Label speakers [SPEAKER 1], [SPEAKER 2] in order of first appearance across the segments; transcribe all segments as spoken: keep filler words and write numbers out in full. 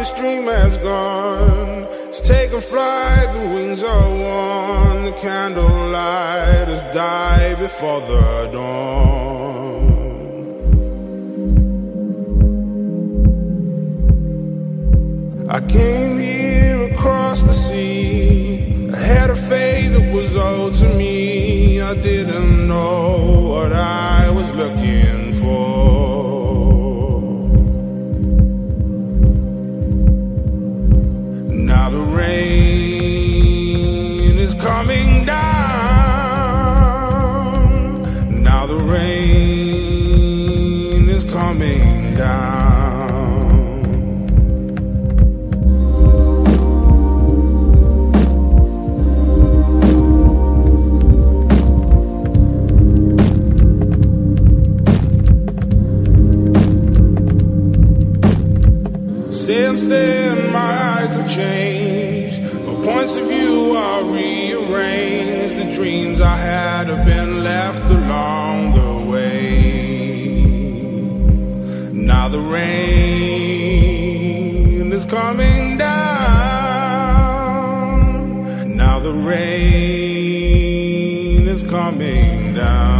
[SPEAKER 1] this dream has gone. It's taken flight, the wings are worn. The candlelight has died before the dawn. I came here across the sea. I had a fate that was owed to me. I didn't know what I was looking for. Now the rain is coming down. Now the rain is coming down. Since then, my eyes have changed. My points of view are rearranged. The dreams I had have been left along the way. Now the rain is coming down. Now the rain is coming down.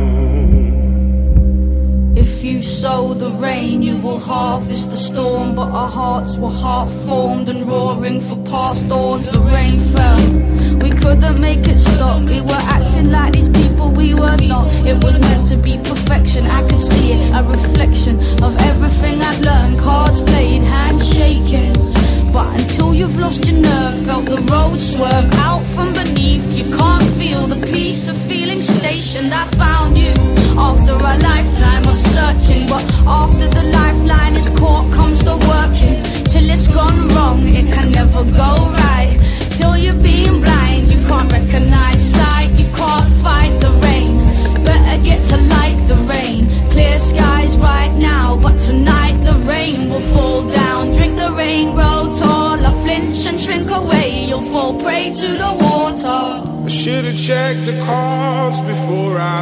[SPEAKER 2] If you sow the rain, you will harvest the storm. But our hearts were half-formed and roaring for past dawns. The rain fell, we couldn't make it stop. We were acting like these people we were not. It was meant to be perfection, I could see it, a reflection of everything I'd learned. Cards played, hands shaking. But until you've lost your nerve, felt the road swerve out from beneath, you can't feel the peace of feeling stationed. I found you after a lifetime of searching, but after the lifeline is caught comes the working. Till it's gone wrong, it can never go right. Till you're being blind, you can't recognize sight. You can't fight the rain, better get to like the rain. Clear skies right now, but tonight the rain will fall down. Drink the rain, grow tall, I flinch and shrink away. You'll fall prey to the water.
[SPEAKER 1] I should've checked the cards before I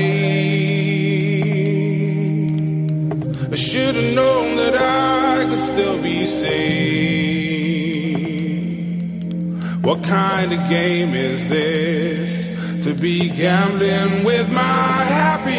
[SPEAKER 1] played. I should've known that I could still be saved. What kind of game is this? To be gambling with my happiness?